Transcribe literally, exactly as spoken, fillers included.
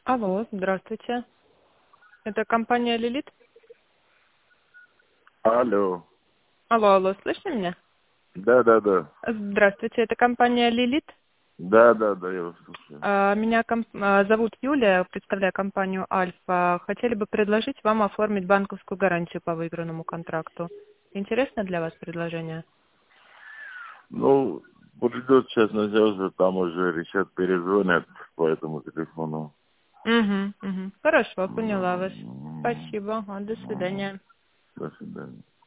Алло, здравствуйте. Это компания «Лилит»? Алло. Алло, алло, слышно меня? Да, да, да. Здравствуйте, это компания «Лилит». Да, да, да, я вас слушаю. А, Меня ком- а, зовут Юлия, представляю компанию «Альфа». Хотели бы предложить вам оформить банковскую гарантию по выигранному контракту. Интересно для вас предложение? Ну, придет сейчас на звезды, там уже решат, перезвонят по этому телефону. Угу, угу. Хорошо, поняла вас. М, Спасибо, а, до м, свидания. До свидания.